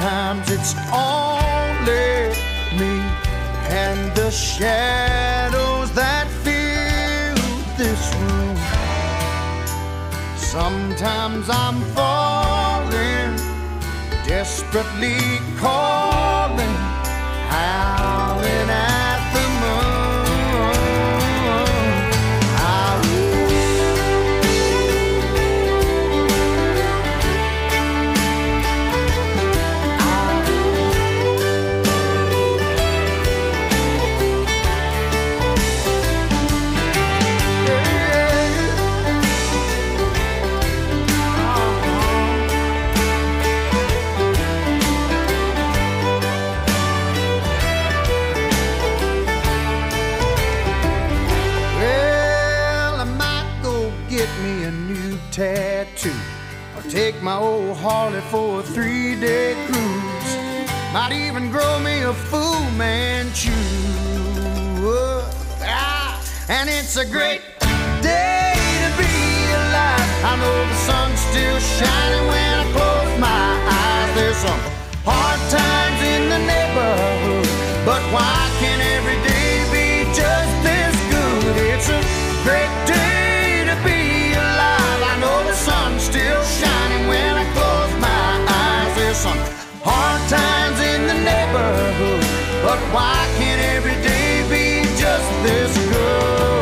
sometimes it's only me and the shadows that fill this room. Sometimes I'm falling, desperately calling, howling at the moon. Tattoo, or take my old Harley for a 3-day cruise. Might even grow me a Fu Manchu. And it's a great day to be alive. I know the sun's still shining when I close my eyes. There's some hard times in the neighborhood, but why can't every day be just this good? It's a great day to be alive. I know the sun's still shining when I close my eyes. There's some hard times in the neighborhood, but why can't every day be just this good?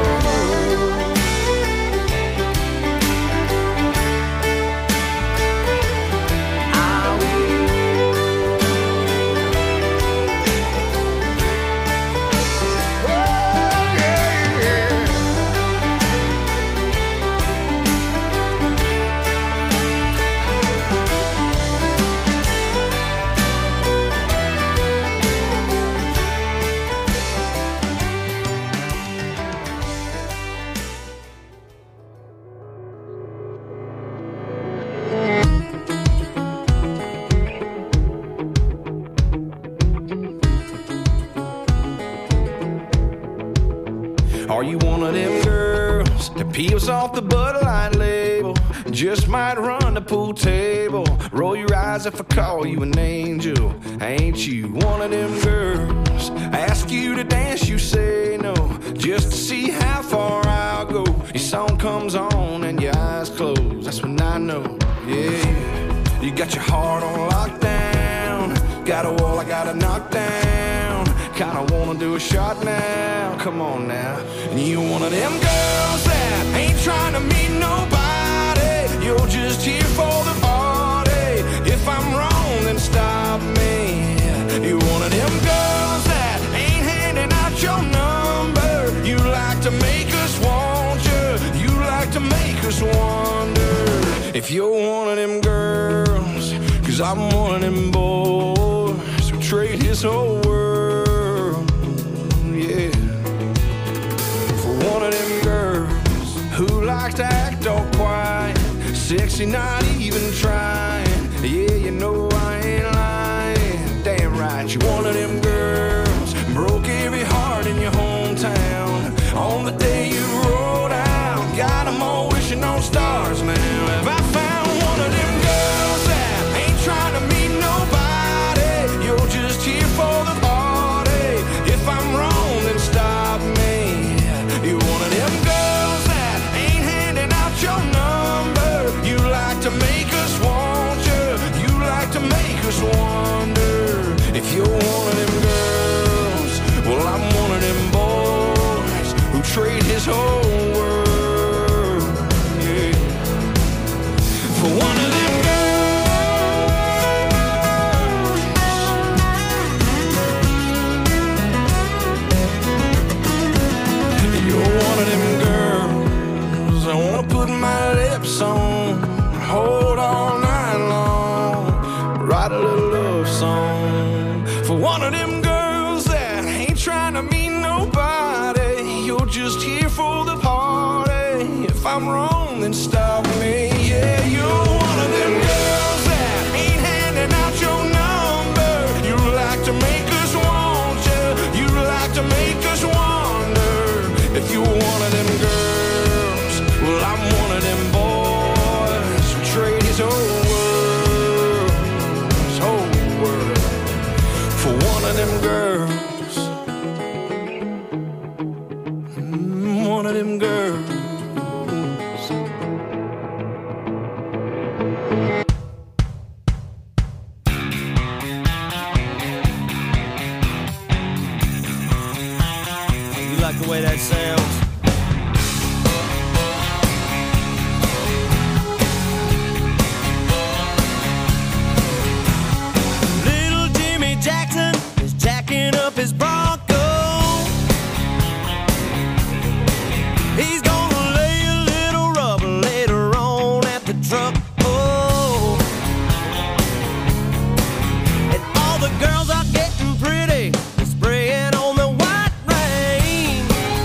Are you one of them girls that peels off the Bud Light label? Just might run the pool table. Roll your eyes if I call you an angel. Ain't you one of them girls? I ask you to dance, you say no, just to see how far I'll go. Your song comes on and your eyes close. That's when I know, yeah. You got your heart on lockdown. Got a wall I gotta knock down. Kinda wanna do a shot now, come on now. And you one of them girls that ain't trying to meet nobody. You're just here for the party. If I'm wrong, then stop me. You're one of them girls that ain't handing out your number. You like to make us want you. You like to make us wonder if you're one of them girls. Cause I'm one of them boys who trade his whole world. One of them girls who likes to act all quiet, sexy, not even trying. Yeah, you know I ain't lying. Damn right, you're one of them girls broke every heart in your hometown on the day you rolled out. Got them all wishing on stars now. Have I found one of them girls that ain't trying to meet nobody? You're just here for the party. If I'm wrong, then stop me. You're one of them girls that ain't handing out your number. You like to make us want you. You like to make us wonder if you're one of them girls. Well, I'm one of them boys who trade his whole world, yeah, for one of them I wanna put my lips on, hold all night long, write a little love song for one of them girls that ain't trying to meet nobody. You're just here for the party. If I'm wrong, then stop me. Yeah, you're one of them girls that ain't handing out your number. You like to make us want you. You like to make us wonder if you're one of them girls. Well, I'm one of them boys who trade his whole world, one of them girls. You like the way that sounds? Up his Bronco, he's gonna lay a little rubber later on at the truck. Oh, and all the girls are getting pretty, they're spraying on the white rain.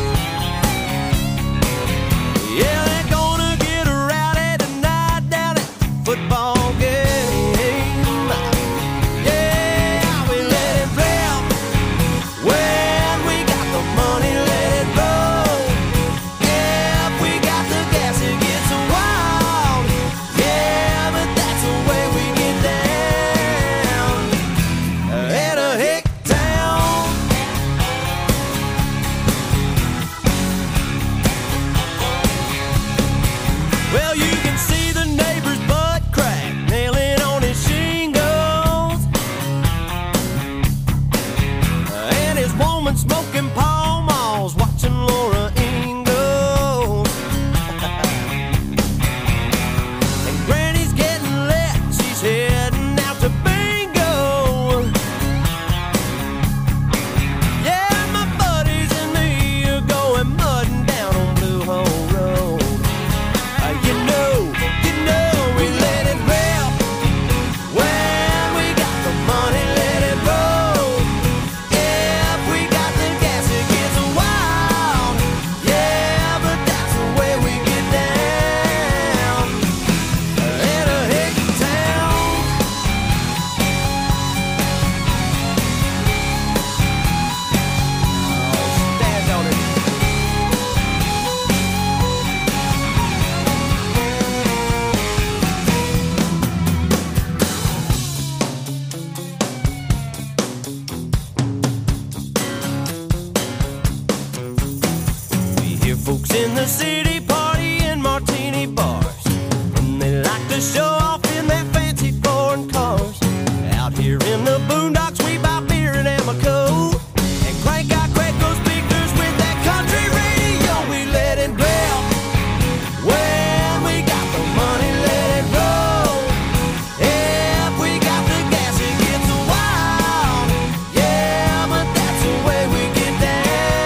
Yeah, they're gonna get rowdy tonight down at the football game. Smoking Pall Malls, watching Laura Ingalls. And Granny's getting lit, she's heading out to bingo. Yeah, my buddies and me are going mudding down on Blue Hole Road. You know, we let it rip. When we got the money, let it roll. Folks in the city party in martini bars, and they like to show off in their fancy foreign cars. Out here in the boondocks we buy beer and Amoco and crank our Craco speakers with that country radio. We let it rip. When we got the money, let it roll. If we got the gas, it gets wild. Yeah, but that's the way we get down.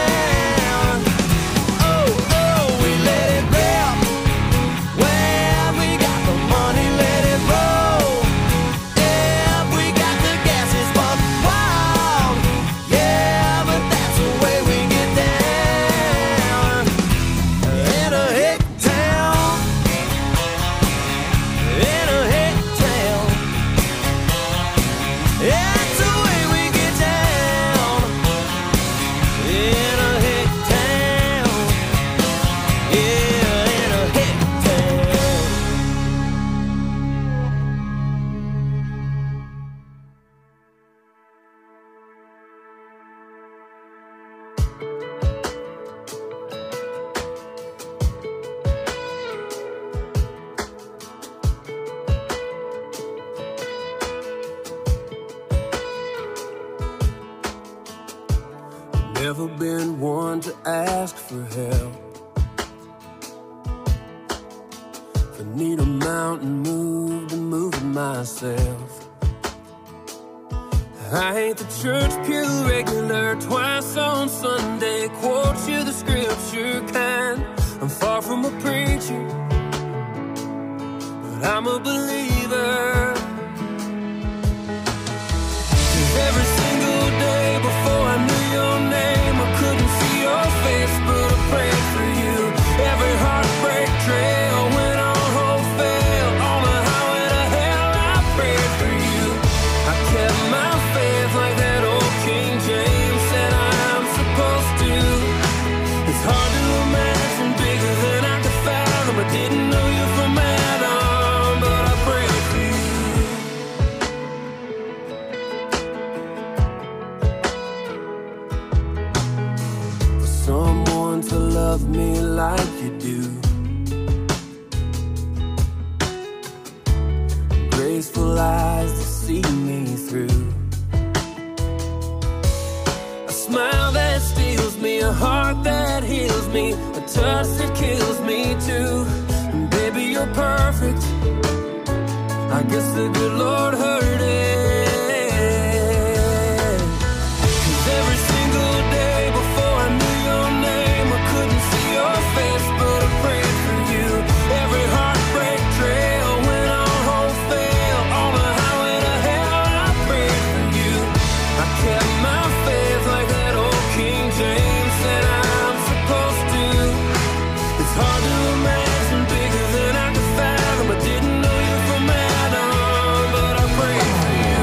Never been one to ask for help. If I need a mountain moved, I'm moving myself. I ain't the church pew regular, twice on Sunday, quote you the scripture kind. I'm far from a preacher, but I'm a believer. 'Cause every single day before I knew your name, I couldn't see your face, but I prayed for you. Every heartbreak trail went on hope fail. On the highway to hell, I prayed for you. I kept my faith like that old King James said I'm supposed to. It's hard to imagine bigger than I could fathom. I didn't know you from Adam, but I prayed for you. For someone to love love me like you do. Graceful eyes to see me through. A smile that steals me, a heart that heals me, a touch that kills me too. And baby, you're perfect. I guess the good Lord heard it. 'Cause every single day before I knew your name, I couldn't see your face, but I prayed for you. Every heartbreak trail went on hope fail. On the highway to hell, I prayed for you. I kept my faith like that old King James said I'm supposed to. It's hard to imagine bigger than I could fathom. I didn't know you from Adam, but I prayed for you.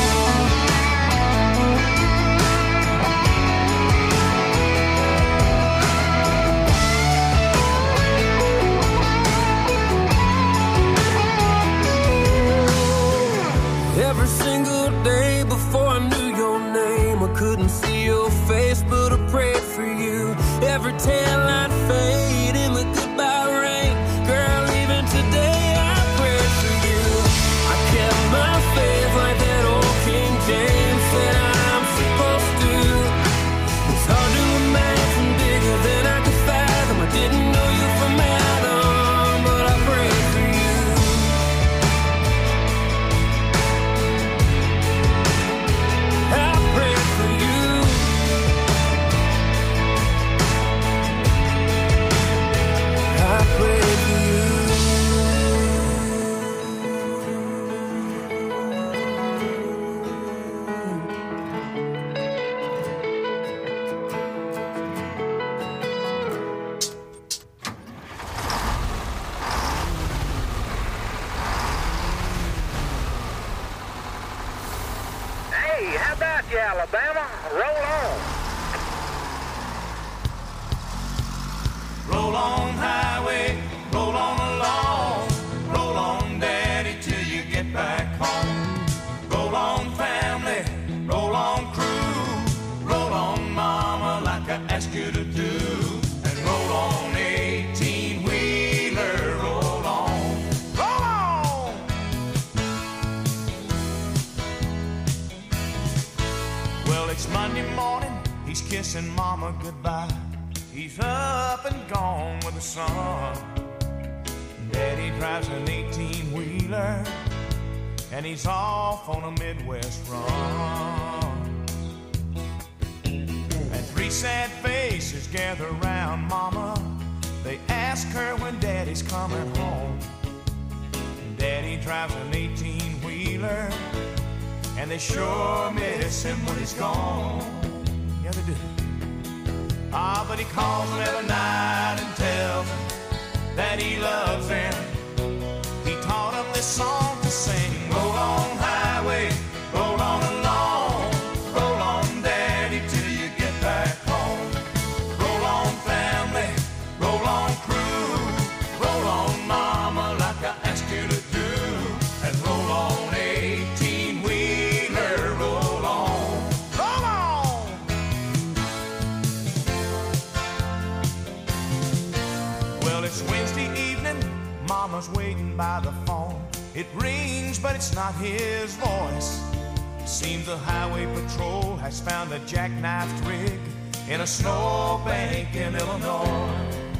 Every single day before I knew your name, I couldn't see your face, but I prayed for you. Every tail I'd fade in the goodbye rain. Girl, even today I prayed for you. I kept my faith like that old King James said I'm supposed to. It's hard to imagine bigger than I could fathom. I didn't know you from Adam, but I prayed for you. I prayed for you. I prayed for you. Hey, how about you, Alabama? Roll on. Roll on, highway, roll on along. Roll on, daddy, till you get back home. Roll on, family, roll on, crew. Roll on, mama, like I asked you to do. And roll on, 18-wheeler, roll on. Roll on! Well, it's Monday morning, he's kissing mama goodbye. He's up and gone with the sun. Daddy drives an 18-wheeler, and he's off on a Midwest run. And three sad faces gather around mama. They ask her when daddy's coming home. Daddy drives an 18-wheeler, and they sure miss him when he's gone. Yeah, they do. Ah, but he calls them every night and tells them that he loves them. He taught them this song to sing. Roll on, highway, roll on along. Roll on, daddy, till you get back home. Roll on, family, roll on, crew. Roll on, mama, like I asked you to do. And roll on, 18-wheeler, roll on. Roll on! Well, it's Wednesday evening, mama's waiting by the phone. It rings, but it's not his voice. Seems the highway patrol has found a jackknifed rig in a snowbank in Illinois.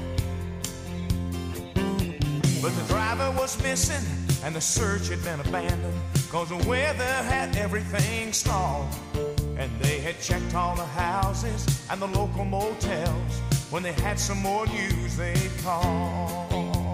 But the driver was missing, and the search had been abandoned, 'cause the weather had everything stalled. And they had checked all the houses and the local motels. When they had some more news, they'd call.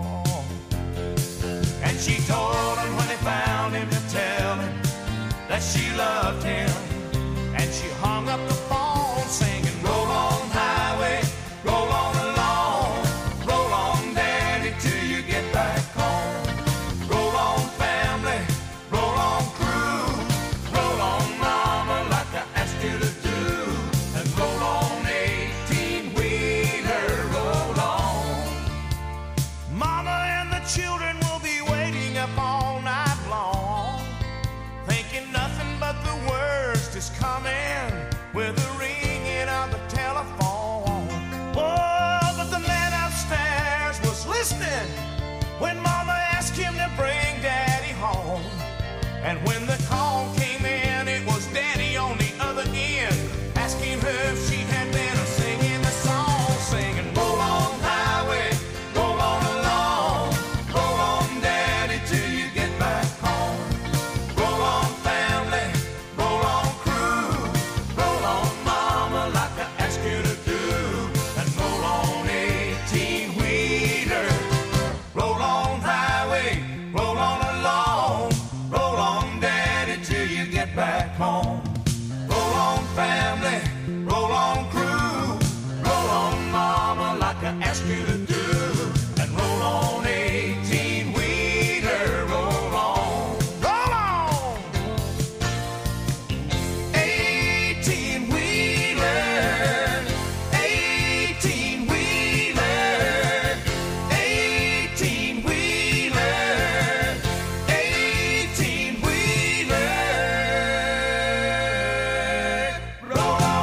And she told him when they found him to tell him that she loved him. And she hung up the phone singing, roll on, highway, roll on along. Roll on, daddy, till you get back home. Roll on, family, roll on, crew. Roll on, mama, like I asked you to do. And roll on, 18-wheeler, roll on. Mama and the children will be waiting up all night long, thinking nothing but the worst is coming with the when Mama asked him to bring Daddy home. And when the call came in, it was Daddy on the other end, asking her if she had been singing the song, singing, roll on highway, roll on along, roll on Daddy till you get back home. Roll on family, roll on crew, roll on Mama like I asked you to do, and roll on 18-wheeler, roll on highway, roll on along, roll on Daddy till you get back home. Roll on family, roll on crew, roll on Mama like I asked you to do, and roll on 18-wheeler, roll on, roll on. 18-wheeler, 18-wheeler, 18-wheeler, 18-wheeler, roll on.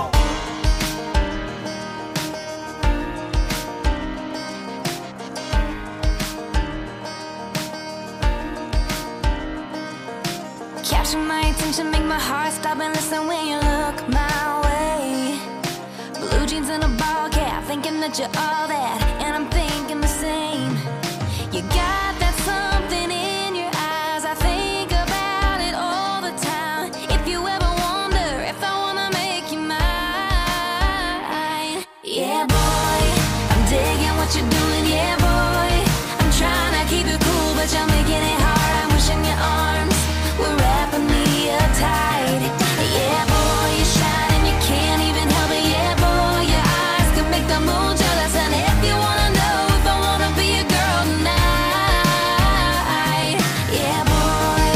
Capture my attention, make my heart stop and listen when you look my way. Blue jeans and a ball cap, thinking that you're all that, and I'm thinking the same. You got that something in your eyes, I think about it all the time. If you ever wonder if I wanna make you mine, yeah boy, I'm digging what you're doing, yeah boy. I'm trying to keep it cool, but you're making it hard. I'm wishing your arms were wrapping me up tight. Yeah boy, you're shining, you can't even help it. Yeah boy, your eyes can make the moon jealous. And if you wanna know if I wanna be a girl tonight, yeah boy.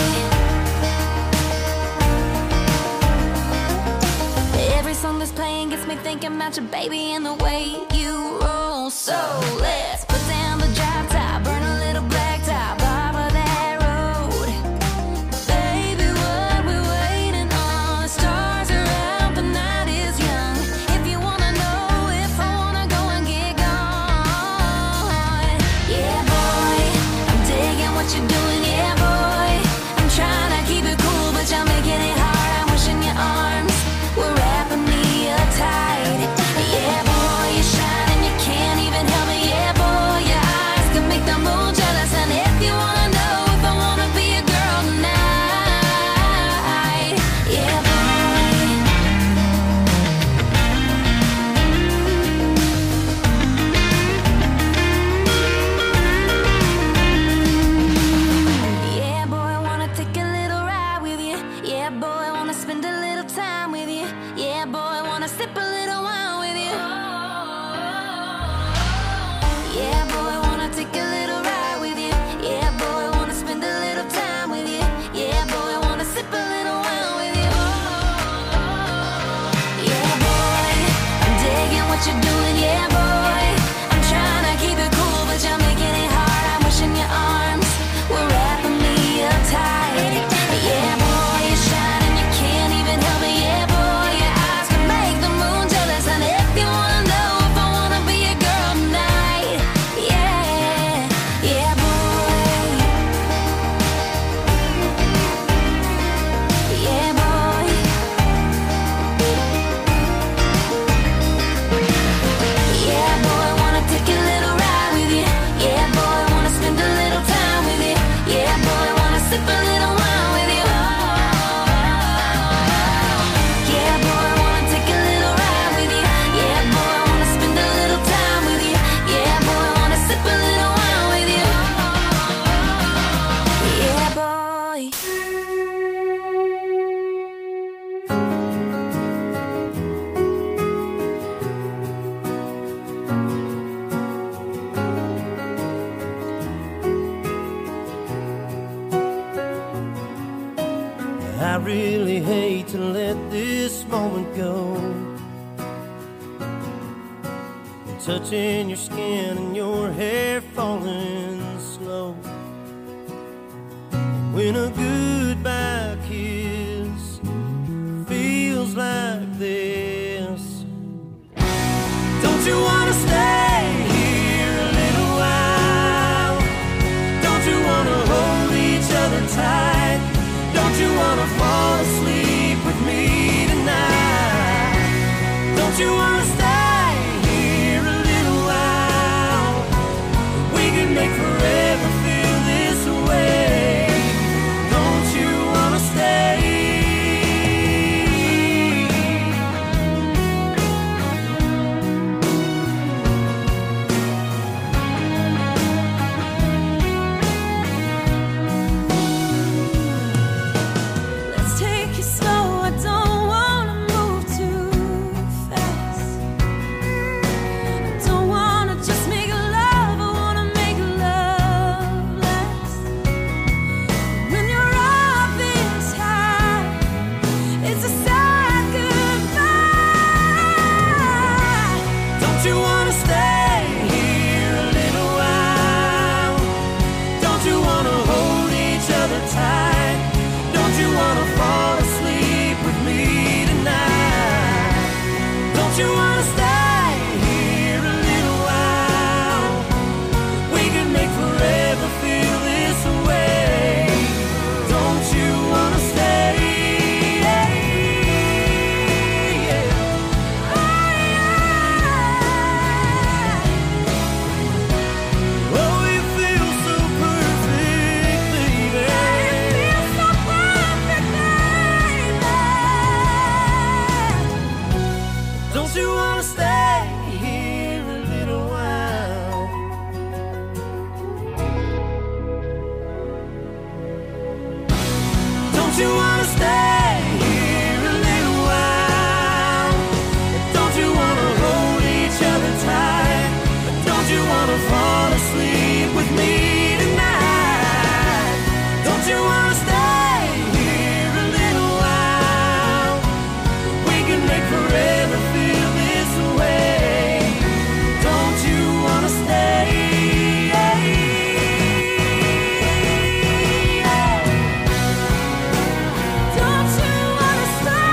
Every song that's playing gets me thinking about your baby and the way you roll. So let's put down the drop top, burn a little black top off of that road. Baby, what we waiting on? The stars are out, the night is young. If you wanna know if I wanna go and get gone, yeah boy, I'm digging what you're doing, yeah boy. I'm trying to keep it cool, but you're making it hard. I'm wishing your arms were wrapping me up tight. Yeah boy, you're shining, you can't even help it. Yeah boy, your eyes can make the moon jealous. And if you wanna know if I wanna be a girl tonight, yeah boy. Yeah boy, wanna take a little ride with you. Yeah boy, wanna spend a little time with you. Yeah boy, wanna sip a little wine with you. Yeah boy, wanna take a little ride with you. Yeah boy, wanna spend a little time with you. Yeah boy, wanna sip a little wine with you. Yeah boy, I'm digging what you're doing, yeah boy. I'm trying to keep it cool, but you're making it hard. I'm wishing your arms were wrapping me up tight. Yeah boy, you're shining, you can't even help it. Yeah boy, your eyes can make the moon jealous. And if you wanna know if I wanna be a girl tonight, yeah, yeah boy, yeah boy. Yeah boy, wanna take a little ride with you. Yeah boy, wanna spend a little time with you. Yeah boy, wanna sip a little wine with you. Yeah boy, wanna take a little ride with you. Yeah boy, wanna spend a little time with you. Yeah boy, wanna sip a little wine with you. Yeah boy. I really hate to let this moment go. Touching your skin and your hair falling slow. When a goodbye kiss feels like this. Don't you wanna stay here a little while? you wanna stay here a little while? We can make forever feel this way. Don't you wanna stay? Let's take it slow. I don't wanna move too fast. I don't wanna just make love. I wanna make love last. When you're up this high, it's a sad goodbye. Don't you wanna stay here a little while? Don't you wanna hold each other tight? Don't you wanna fall asleep with me tonight? Don't you wanna stay here a little while? We can make forever feel this way. Don't you wanna stay? Oh, you feel so perfect, baby. Don't you wanna stay here a little while? Don't you wanna stay here a little while? Don't you wanna hold each other tight? Don't you wanna fall asleep with me tonight? Don't you wanna stay here a little while? We can make forever feel this way. Don't you wanna stay? Don't you wanna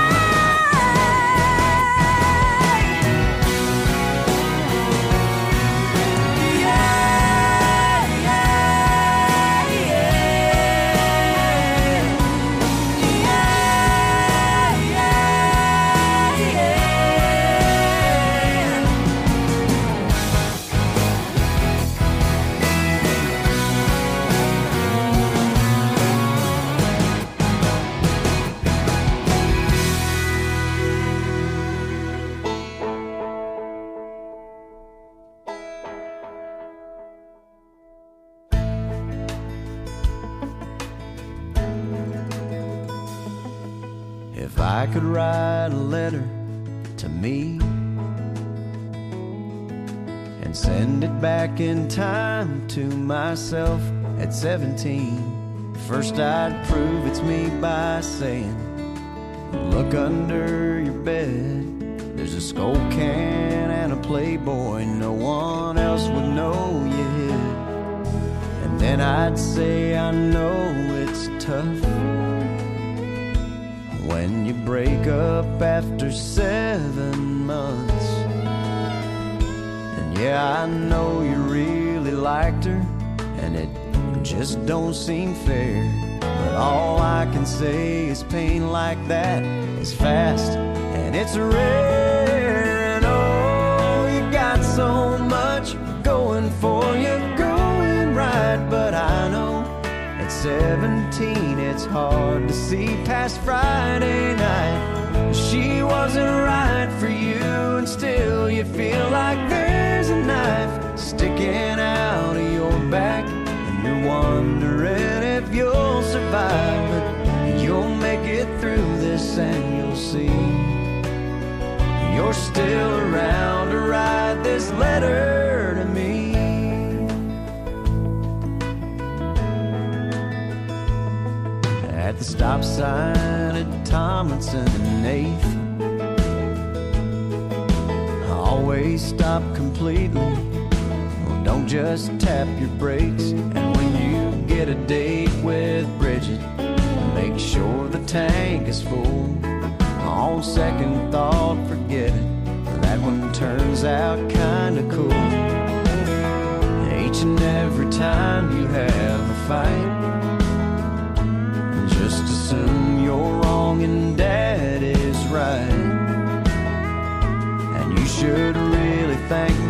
If I could write a letter to me and send it back in time to myself at 17, first I'd prove it's me by saying, look under your bed, there's a Skull can and a Playboy no one else would know you hid. And then I'd say, I know it's tough when you break up after 7 months. And yeah, I know you really liked her, and it just don't seem fair. But all I can say is pain like that is fast and it's rare. And oh, you got so much going for you, going right. But I know at 17 it's hard to see past Friday night. She wasn't right for you, and still you feel like there's a knife sticking out of your back, and you're wondering if you'll survive. But you'll make it through this and you'll see you're still around to write this letter to me. At the stop sign at Tomlinson and 8th, I always stop completely. Well, don't just tap your brakes. And when you get a date with Bridget, make sure the tank is full. On second thought, forget it. That one turns out kinda cool. Each and every time you have a fight, just assume you're wrong and Dad is right. And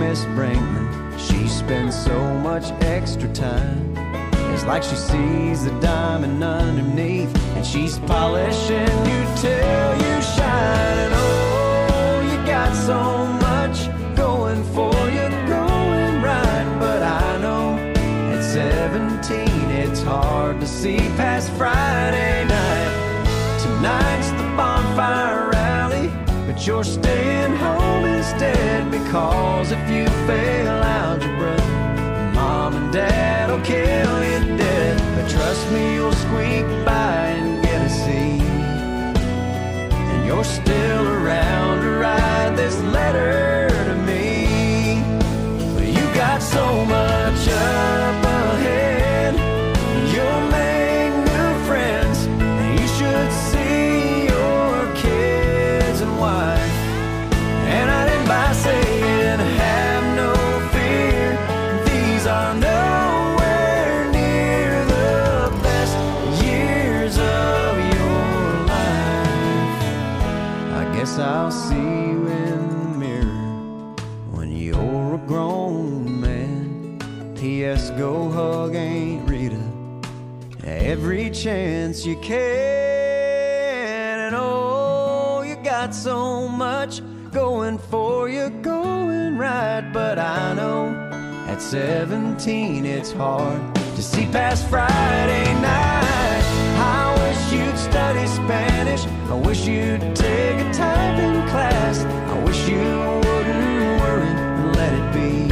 Miss Brinkman, she spends so much extra time. It's like she sees the diamond underneath, and she's polishing you till you shine. And oh, you got so much going for you, going right. But I know at 17 it's hard to see past Friday night. Tonight's the bonfire rally, but you're staying home instead, because if you fail algebra, Mom and Dad will kill you dead. But trust me, you'll squeak by and get a C, and you're still around to write this letter to me. But you got so much up ahead, you'll make new friends, and you should see your kids and wife. And I didn't by saying have no fear, these are nowhere near the best years of your life. I guess I'll see you in the mirror when you're a grown man. P.S. Go hug Aunt Rita every chance you can. And oh, you got so much going for you, going right. But I know at 17 it's hard to see past Friday night. I wish you'd study Spanish, I wish you'd take a typing class, I wish you wouldn't worry and let it be.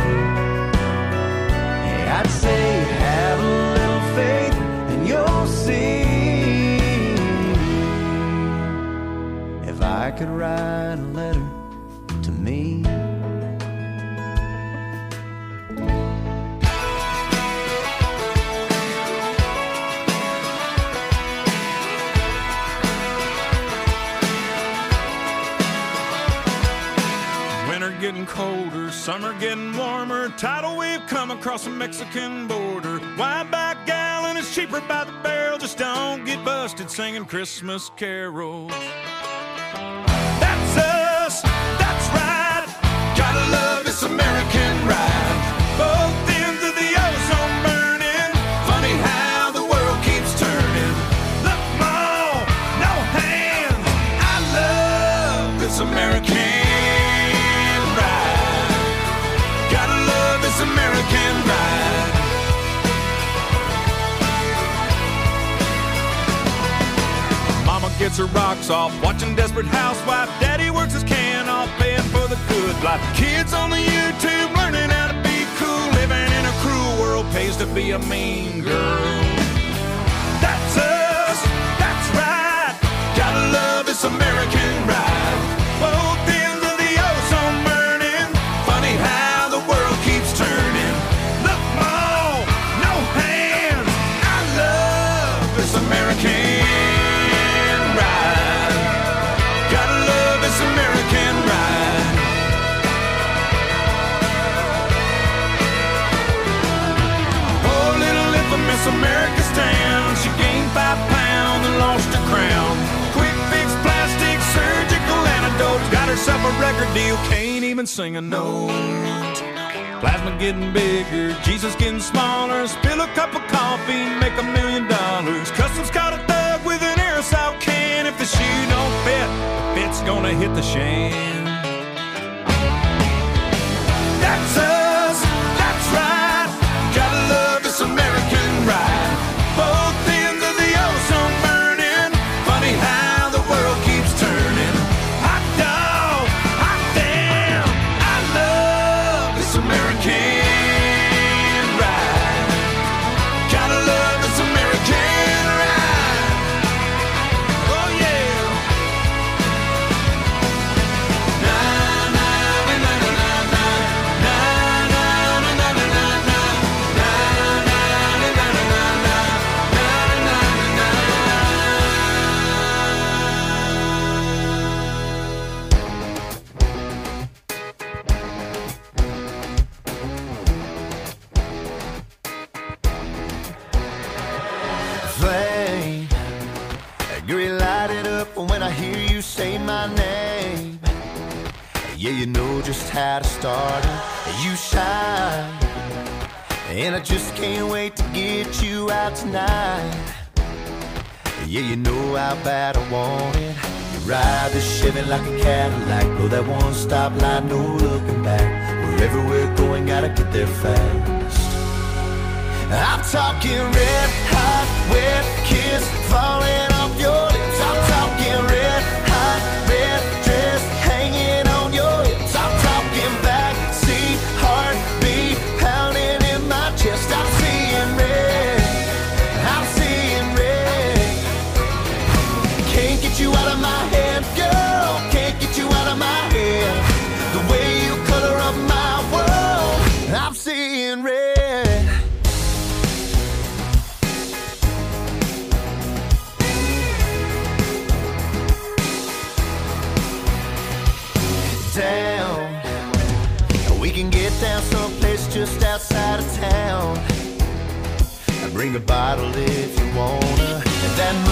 Hey, I'd say have a little faith and you'll see. If I could write a letter to me. Winter getting colder, summer getting warmer, tidal wave come across the Mexican border. Wide back gallon is cheaper by the barrel, just don't get busted singing Christmas carols. That's us, that's right, gotta love this American ride. Both ends of the ozone burning, funny how the world keeps turning. Look, Mom, no hands, I love this American ride. Gotta love this American ride. Mama gets her rocks off, watching Desperate Housewife. Daddy works his can off, paying for the good life. Kids on the YouTube learning how to be cool. Living in a cruel world pays to be a mean girl. That's us, that's right, gotta love this American ride. Both ends of the ozone burning, funny how the world keeps turning. Look, Mom, no hands, I love this American ride. Gotta love this American ride. Oh, little infamous America's town, she gained 5 pounds and lost her crown. Quick fix, plastic, surgical antidotes, got herself a record deal, can't even sing a note. Plasma getting bigger, Jesus getting smaller, spill a cup of coffee, make $1 million. Customs caught a thug with an aerosol can. If the shoe don't fit, the fit's gonna hit the shan. That's us, that's right, gotta love this American ride. Both ends of the ozone burning, funny how the world keeps turning. Hot dog, hot damn, I love this American ride. Gotta love this American ride. Oh yeah. Na na na na na na na na na na na na na na na na Flame, get lighted up when I hear you say my name. Yeah, you know just how to start it. You shine, and I just can't wait to get you out tonight. Yeah, you know how bad I want it. You ride the Chevy like a Cadillac, blow that one stop light, no looking back. Wherever we're going, gotta get there fast. I'm talking red hot, wet kiss falling off your lips. I'm talking red hot, red dress hanging on your hips. I'm talking backseat heartbeat pounding in my chest. I'm seeing red, I'm seeing red. Can't get you out of my head, girl. Can't get you out of my head. The way you color up my world, I'm seeing red. Down, we can get down someplace just outside of town. Bring a bottle if you wanna. And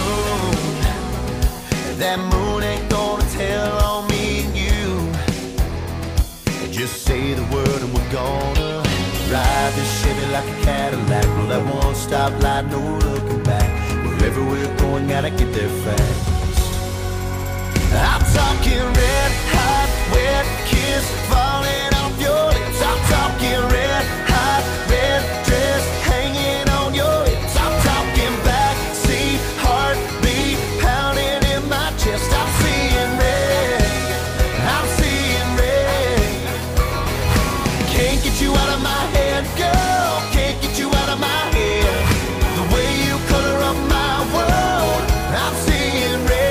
that moon ain't gonna tell on me and you. Just say the word and we're gonna ride this Chevy like a Cadillac. Blow that one stop light, no looking back. Wherever we're going, gotta get there fast. I'm talking red hot, wet kiss falling off your lips. I'm talking red hot, red dress hanging on your hips. I'm talking backseat heartbeat pounding in my chest. I'm seeing red, I'm seeing red. Can't get you out of my head, girl. Can't get you out of my head. The way you color up my world, I'm seeing red.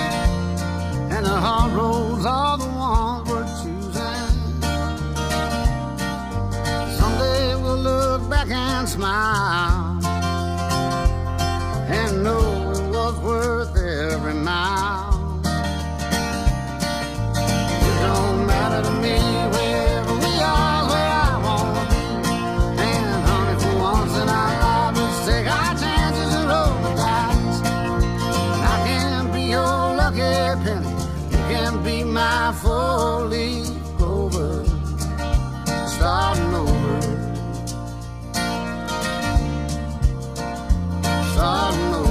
And the hard roads are the ones we're choosing. smile and know it was worth every mile. It don't matter to me wherever we are, where I wanna be. And honey, for once in our lives, let's take our chances and roll the dice. And I can be your lucky penny, you can be my four-leaf clover, starting over, starting over.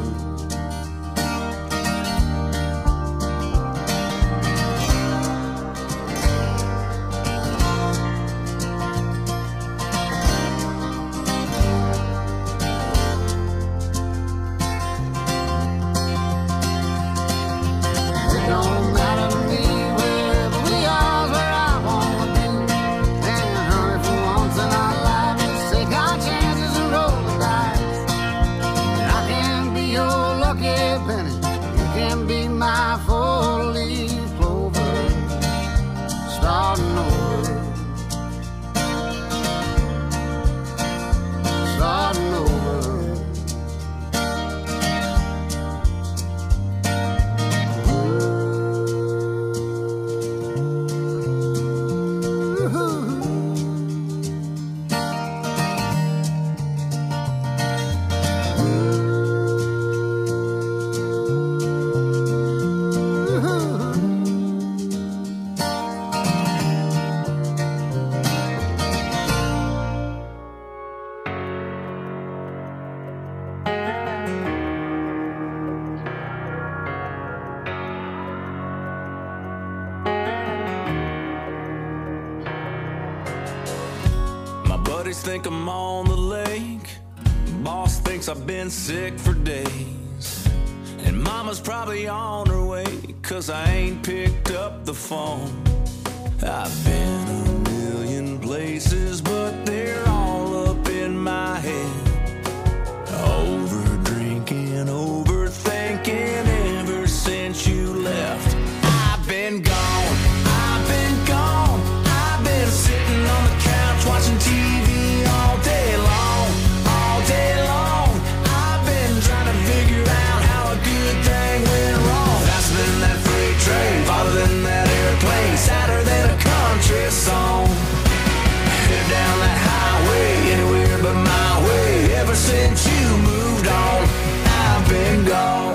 It don't matter to me wherever we are, where I wanna be. And honey, for once in our lives, let's take our chances and roll the dice. And I can be your lucky penny, you can be my four-leaf clover, starting over, starting over. My buddies think I'm on the lake. Boss thinks I've been sick for days. And mama's probably on her way, 'cause I ain't picked up the phone. I've been a million places, but they're all up in my head. Over drinking, overthinking ever since you left. I've been gone, I've been gone. I've been sitting on the couch watching TV all day long, all day long. I've been trying to figure out how a good thing went wrong. Faster than that freight train, farther than that airplane, sadder than a country song. Head down that highway, anywhere but my way. Ever since you moved on, I've been gone.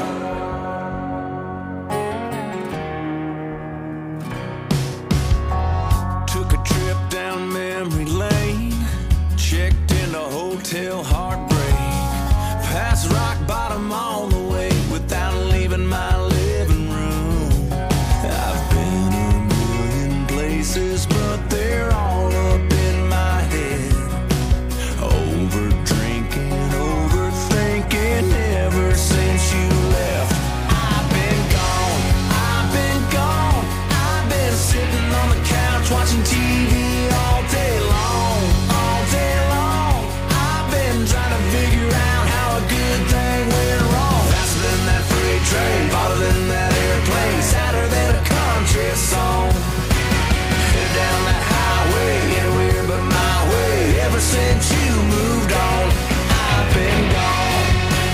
Took a trip down memory lane, checked into Hotel Heartbreak, past rock bottom all the way without leaving my living room. I've been a million places, but they're all up in my head. Over drinking, overthinking ever since you left. I've been gone, I've been gone. I've been sitting on the couch watching TV all day long, all day long. I've been trying to figure out how a good thing went wrong. Faster than that freight train, farther than that airplane, sadder than a country song. Head down that highway, anywhere but my way. Ever since you moved on, I've been gone.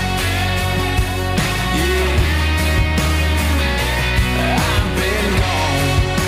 Yeah, I've been gone.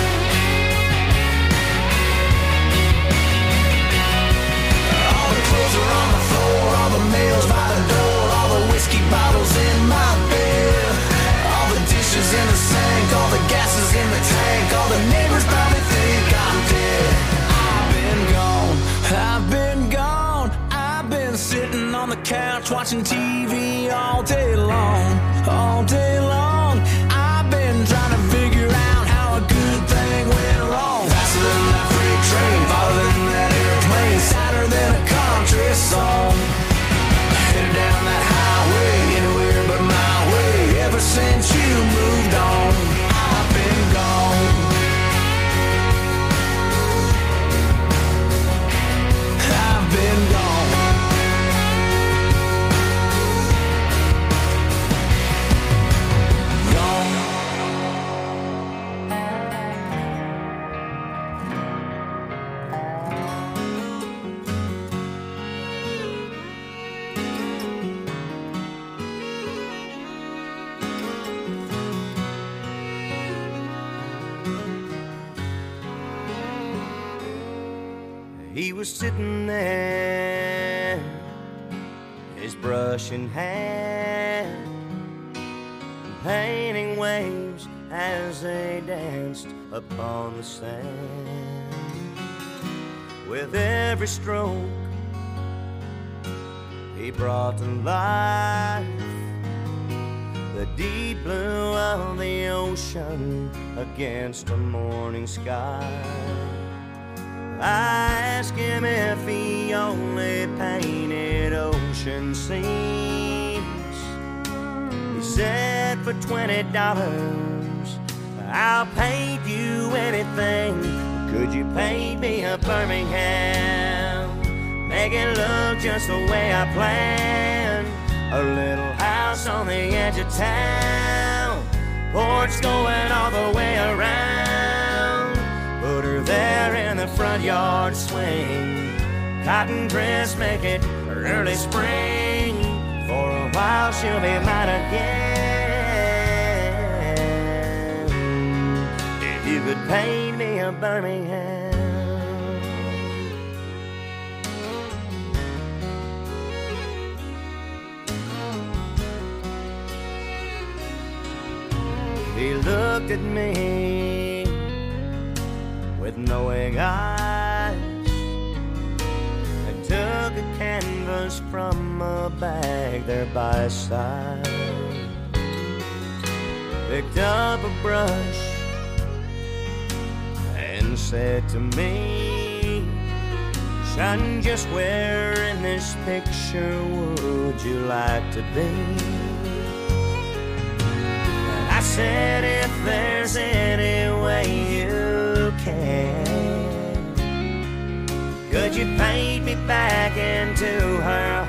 All the clothes are on the floor, all the mail's by the door, all the whiskey bottles in my bed, all the dishes in the sink, all the gas is in the tank, all the neighbors probably think I'm dead. I've been gone, I've been gone. I've been sitting on the couch watching TV all day long, all day long. I've been trying to figure out how a good thing went wrong. Faster than that freight train, farther than that airplane, sadder than a country song. Headed down that highway, anywhere but my way. Ever since you moved on, I've been gone. I've been gone. He was sitting there, his brush in hand, painting waves as they danced upon the sand. With every stroke, he brought to life the deep blue of the ocean against a morning sky. I asked him if he only painted ocean scenes. He said, for $20, I'll paint you anything. Could you paint me a Birmingham? Make it look just the way I planned. A little house on the edge of town, porch going all the way around. Put her there in the front yard swing. Cotton dress, make it early spring. For a while she'll be mine again. If you could paint me a Birmingham. He looked at me with knowing eyes and took a canvas from a bag there by his side. Picked up a brush and said to me, son, just where in this picture would you like to be? I said, if there's any way you can, could you paint me back into her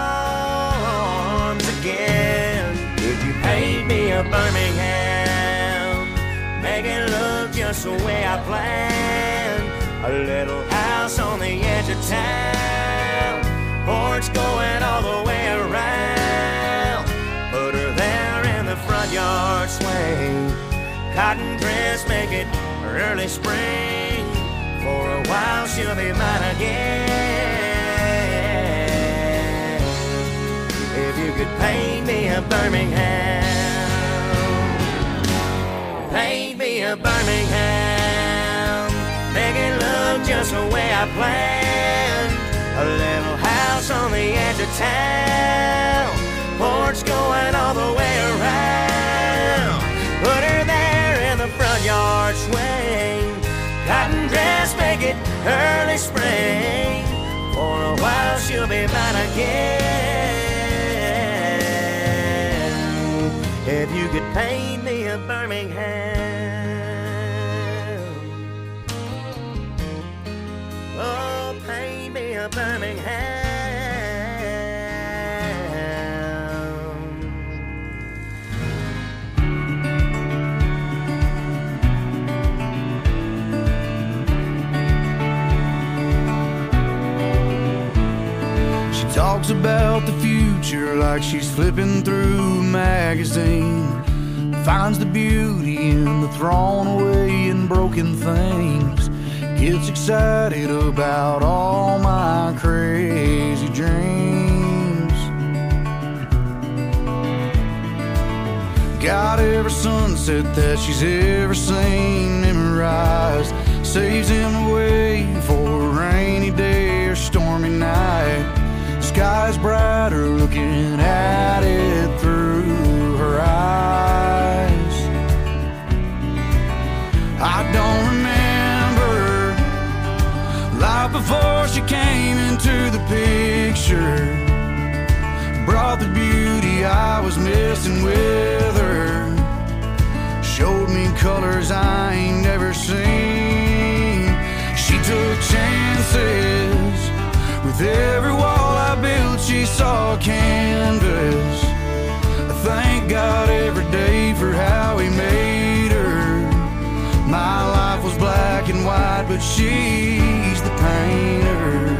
arms again? Could you paint me a Birmingham? Make it look just the way I planned. A little house on the edge of town, porch going all the way around. Put her there in the front yard swing. Cotton dress, make it early spring. For a while she'll be mine again. If you could paint me a Birmingham, paint me a Birmingham. Make it look just the way I planned. A little house on the edge of town, porch going all the way around. Put her there in the front yard swing. Cotton dress, make it early spring. For a while she'll be mine again. If you could paint me a Birmingham, oh, paint me a Birmingham. Talks about the future like she's flipping through a magazine. Finds the beauty in the thrown away and broken things. Gets excited about all my crazy dreams. Got every sunset that she's ever seen memorized. Saves him away for a rainy day or stormy night. Sky's brighter looking at it through her eyes. I don't remember life before she came into the picture. Brought the beauty I was missing with her. Showed me colors I ain't never seen. She took chances. With every wall I built, she saw a canvas. I thank God every day for how he made her. My life was black and white, but she's the painter.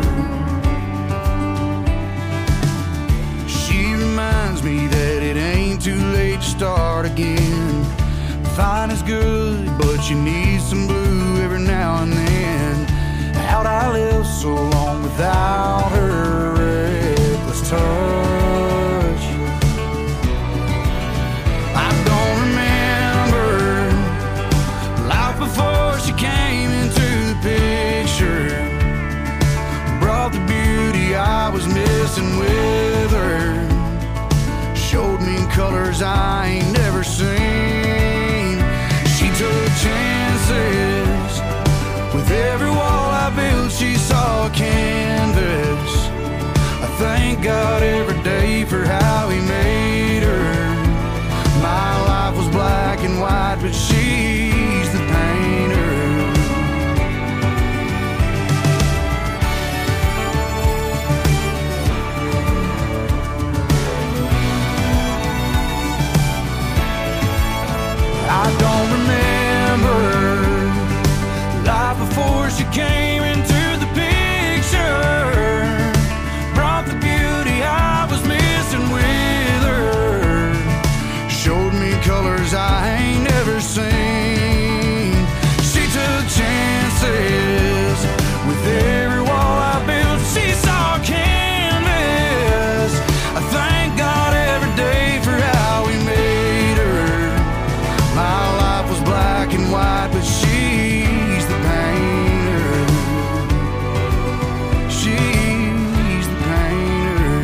She reminds me that it ain't too late to start again. Fine is good, but you need some blue every now and then. How'd I live so so long without her reckless touch. I don't remember life before she came into the picture. Brought the beauty I was missing with her. Showed me colors I ain't never seen. She took chances. With every wall I built, she saw a canvas. I thank God every day for how He made her. My life was black and white, but she's the painter. I don't remember life before she came into the picture. Brought the beauty I was missing with her. Showed me colors I ain't never seen. She took chances. With every wall I built, she saw a canvas. I thank God every day for how He made her. My life was black and white, but she's the painter. She's the painter.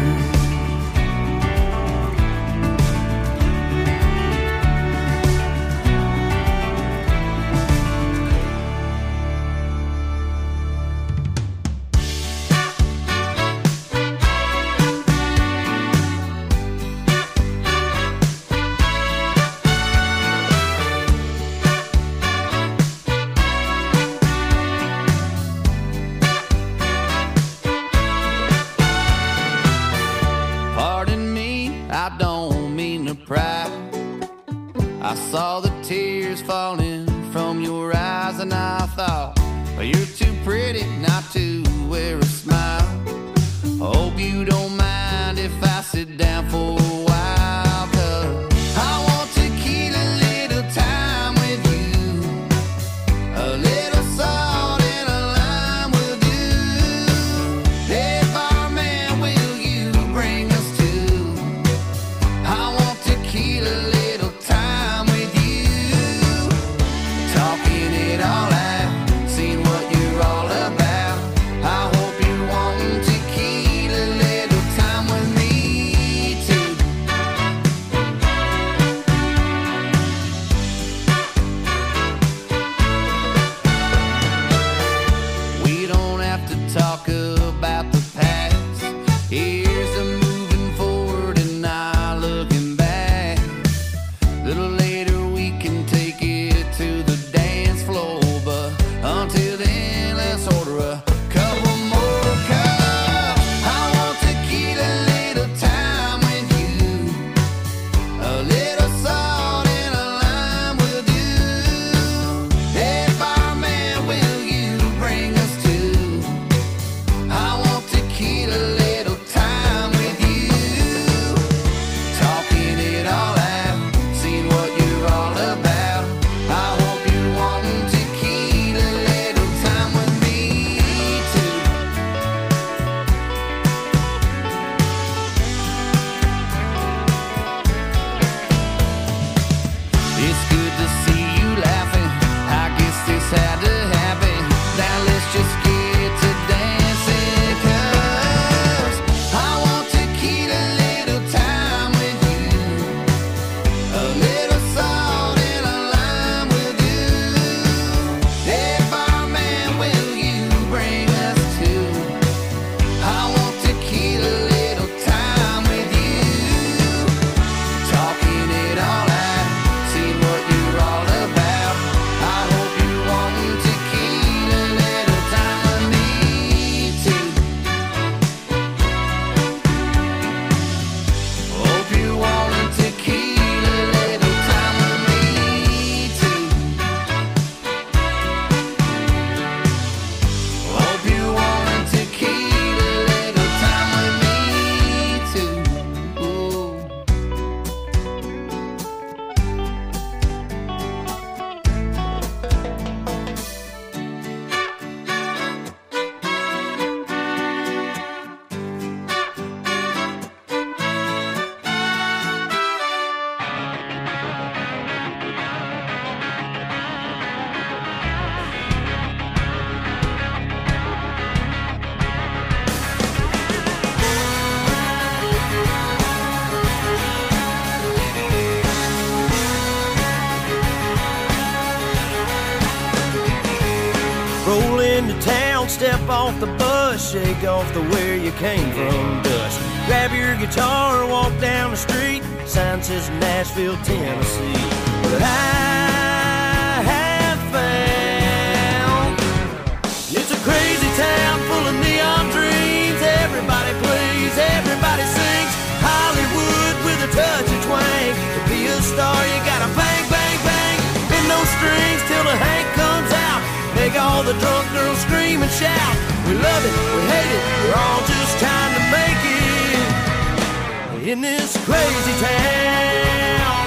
Pardon me, I don't mean to pry. I saw the tears falling from your eyes and I thought, well, you're too pretty not to wear a smile. Hope you don't mind if I sit down for a while, 'cause I want to keep a little time with you. A little salt and a lime will do. Hey, barman, will you bring us to? I want to keep a little time with you. Talking it all out, seeing what you're all about. I hope you want to keep a little off the bus, shake off the where you came from dust. Grab your guitar, walk down the street, sign says Nashville, Tennessee. But I have found it's a crazy town full of neon dreams. Everybody plays, everybody sings. Hollywood with a touch of twang. To be a star you gotta bang, bang, bang. Bend those strings till the Hank comes out. Make all the drunk girls scream and shout. We love it, we hate it, we're all just trying to make it in this crazy town.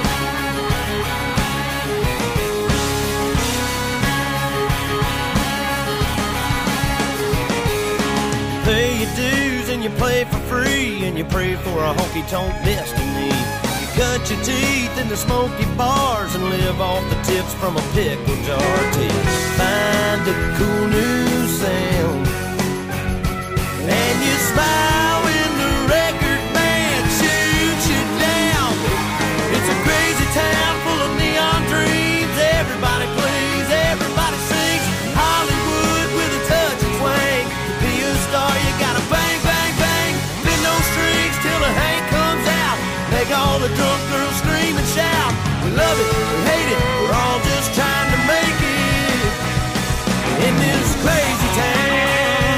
Pay your dues and you play for free, and you pray for a honky-tonk destiny. You cut your teeth in the smoky bars and live off the tips from a pickle jar till you find a cool new sound. And you smile when the record band shoots you down. It's a crazy town full of neon dreams. Everybody plays, everybody sings. Hollywood with a touch of twang. To be a star you gotta bang, bang, bang. Bend those strings till the Hank comes out. Make all the drunk girls scream and shout. We love it, we hate it, we're all just trying to make it in this crazy town.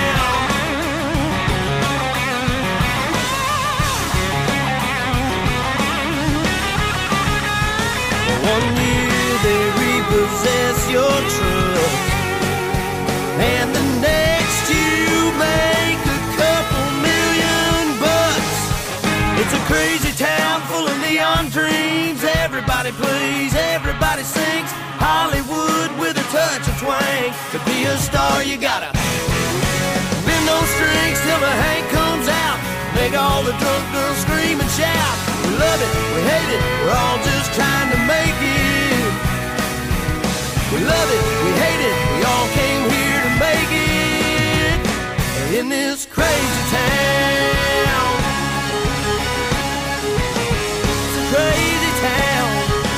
One year they repossess your truck, and the next you make a couple $1,000,000. It's a crazy town full of neon dreams. Everybody plays, everybody sings. Hollywood with a touch of twang. To be a star you gotta bend those strings till the Hank comes out. Make all the drunk girls scream and shout. We love it, we hate it, we're all just trying to make it. We love it, we hate it, we all came here to make it in this crazy town. It's a crazy town.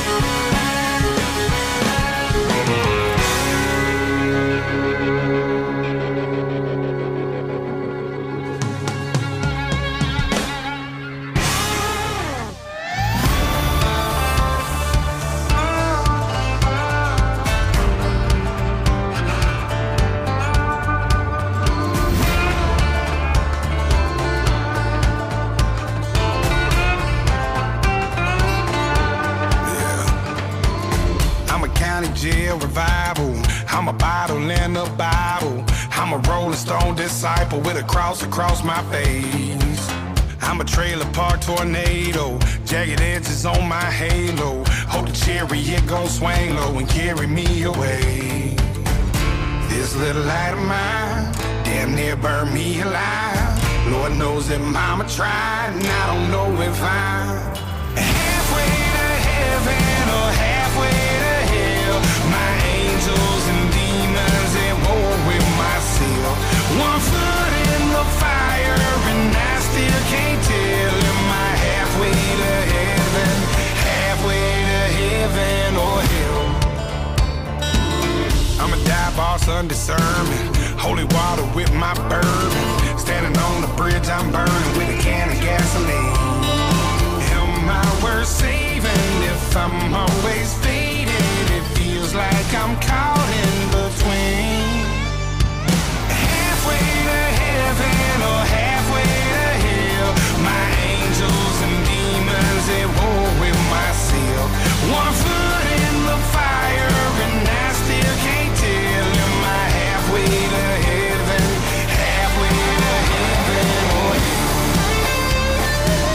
Jail revival. I'm a bottle in a Bible. I'm a Rolling Stone disciple with a cross across my face. I'm a trailer park tornado, jagged edges on my halo. Hope the chariot gon' swing low and carry me away. This little light of mine damn near burned me alive. Lord knows that mama tried, and I don't know if I'm halfway to heaven or halfway to hell. My angels and demons at war with myself. One foot in the fire and I still can't tell. Am I halfway to heaven, halfway to heaven or hell? I'm a dive boss under sermon, holy water with my bourbon. Standing on the bridge I'm burning with a can of gasoline. Am I worth saving if I'm always faded? It feels like I'm caught in between. Halfway to heaven or halfway to hell. My angels and demons at war with myself. One foot in the fire and I still can't tell. Am I halfway to heaven, halfway to heaven or hell?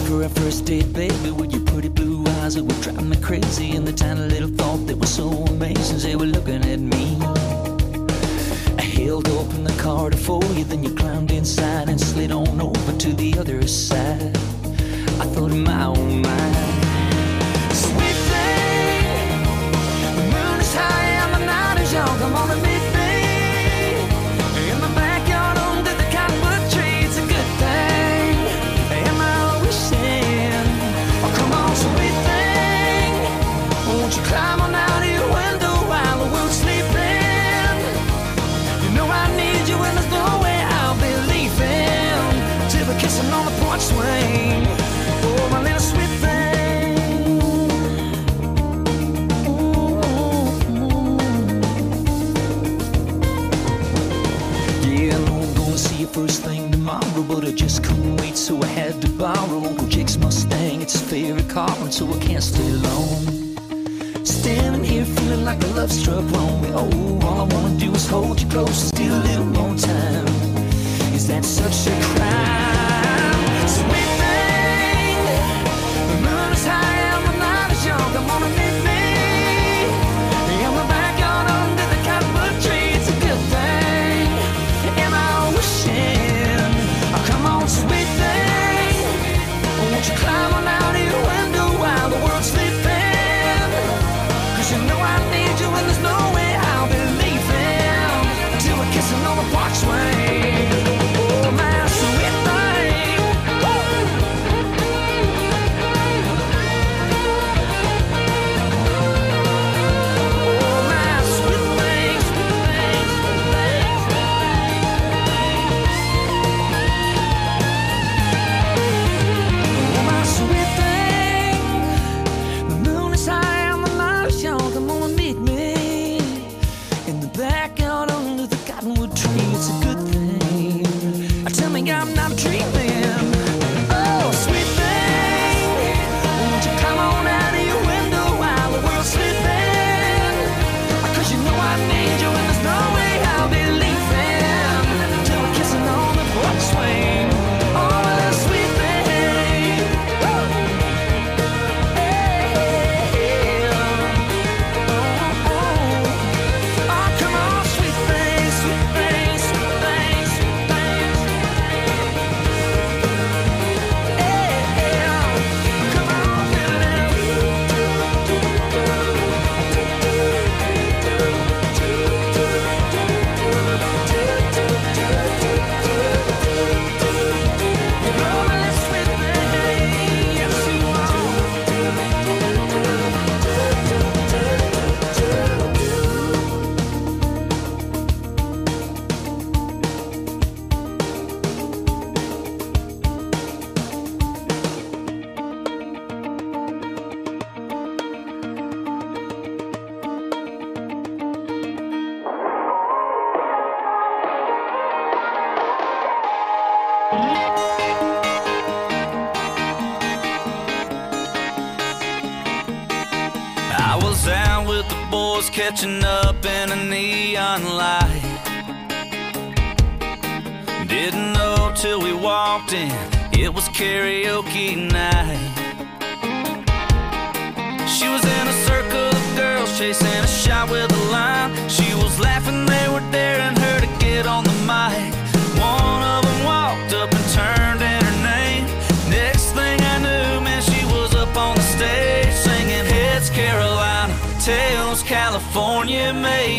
remember our first date, baby, with your pretty blue eyes that were driving me crazy, and the tiny little thought that was so amazing as they were looking at me. I held open the car to for you, then you climbed inside and slid on over to the other side. I thought in my own mind, sweet thing, the moon is high and the night is young. Come on and meet me in the backyard under the cottonwood tree. It's a good thing. Am I wishing? Oh, come on, sweet thing, won't you climb on out of your window while the world's sleeping? You know I need you and there's no way I'll be leaving till we're kissing on the porch swing. Oh, my little sweet thing. Yeah, I know I'm gonna see you first thing tomorrow, but I just couldn't wait, so I had to borrow Uncle Jake's Mustang. It's his favorite car, and so I can't stay long. Standing here feeling like a love struck wrong. Oh, all I wanna do is hold you close, still a little more time. Is that such a crime? Sweet thing, the moon is high and the night is young. Come on and meet me in the backyard under the cottonwood tree. It's a good thing. Am I wishing? Oh, come on, sweet thing, won't you climb on out of your window while the world's sleeping? 'Cause you know I need you and there's no way I'll be leaving till we're kissing on the porch swing. Oh, my sweet thing. Oh, my sweet thing, sweet thing, sweet thing, oh, my sweet thing. The moon is high and the night is young. Come on and meet me in the backyard under the cottonwood tree. It's a good thing. Tell me I'm not dreaming. Oh, sweet thing, won't you come on out of your window while the world's sleeping? 'Cause you know I need you and there's no way I'll be leaving till we're kissing on the porch swing. Oh, my sweet thing. Woo! Hey, oh, oh. Oh, come on, sweet thing, sweet thing, sweet thing, sweet thing. Come on, I was out with the boys catching up in a neon light. Didn't know till we walked in, it was karaoke night. She was in a circle of girls chasing a shot with a line. She was laughing, they were daring her to get on the mic. One of them walked up and turned in her name. Next thing I knew, man, she was up on the stage singing Heads Carolina, Tails California, maybe.